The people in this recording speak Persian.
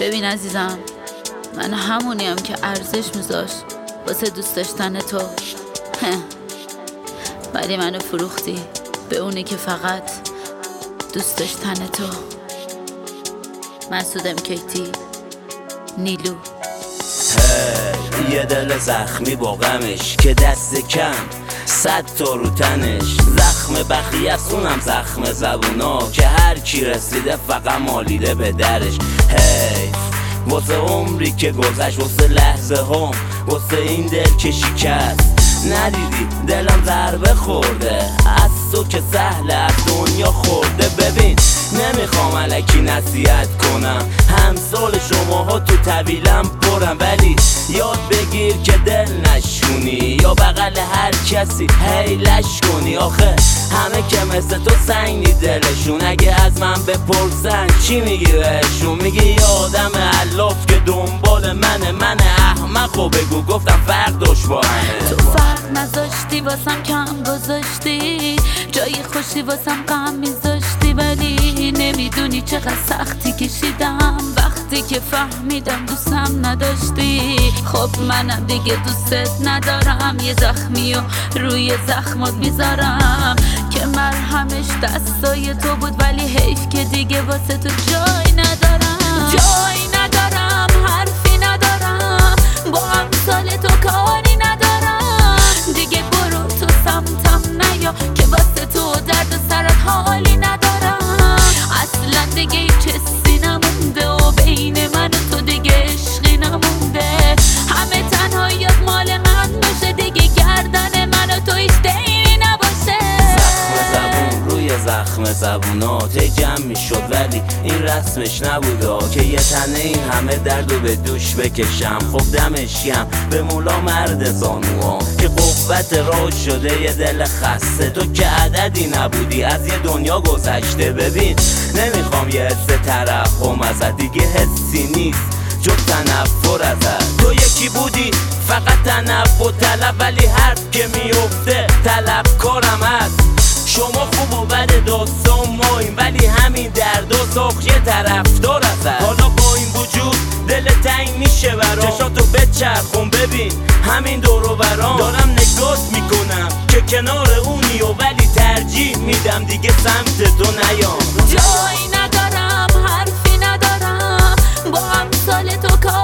ببین عزیزم، من همونیم که ارزش میذاشت واسه دوست داشتن تو. ولی منو فروختی به اونی که فقط دوست داشتن تو. مسعود MKT، نیلو. یه دل زخمی با غمش که دست کم 100 تا رو تنش، زخم بخیه است اونم زخم زبونا که هر کی رسیده فقط مالیده به درش. واسه عمری که گذشت، واسه لحظه هم، واسه این دل که شکست. ندیدی دلم ضربه خورده از تو که سهل از دنیا خورده. ببین نمیخوام الکی نصیحت کنم، همسال شماها تو طویلم پرم، ولی یاد بگیر که دل نشونی یا بغل هر کسی هیلش کنی. آخه همه که مثل تو سنگی دلشون، اگه از من بپرسن چی میگی بهشون؟ میگی یه آدم علاف که دنبال من احمقو بگو. گفتم فرق داشت با همه. تو فرق نذاشتی واسم کم گذاشتی، جای خوشی واسم غم میذاشتی، ولی نمیدونی چقدر سختی کشیدم وقتی که فهمیدم دوستم نداشتی. خب منم دیگه دوستت ندارم، یه زخمی و روی زخمات میذارم که مرهمش دستای تو بود، ولی حیف که دیگه واسه تو جای ندارم، حرفی ندارم، با امثال تو کاری ندارم. دیگه برو تو سمتم نیا که واسه تو درد و سرت حالی ندارم. اصلا دیگه هیچ حسی نمونده و بین من و تو دیگه عشقی نمونده. همه تنهاییات مال من باشه، دیگه گردن من و تو هیچ دیری نباشه. زخم زبون روی زخم زبونات جمع میشد، ولی این رسمش نبودا که یه تنه این همه دردو به دوش بکشم. خب دمشیم به مولا مرد زانوها که قوت راه شده یه دل خسته. تو که عددی نبودی، از یه دنیا گذشته. ببین نمیخوام یه حس ترحم ازت، دیگه حسی نیست جز تنفر ازت. تو یکی بودی فقط تنفر طلب، ولی حرف که میفته طلبکارم هست. شما خوب و بد داستان ماییم، ولی همین درد و ساخت یه طرفدار ازت. حالا با این وجود دل تنگ میشه برام، چشاتو بچرخون ببین همین دور و برام. دارم نگات میکنم که کنار اونی و ولی ترجیح میدم دیگه سمت تو نیام. جایی ندارم، حرفی ندارم، با امثال تو کار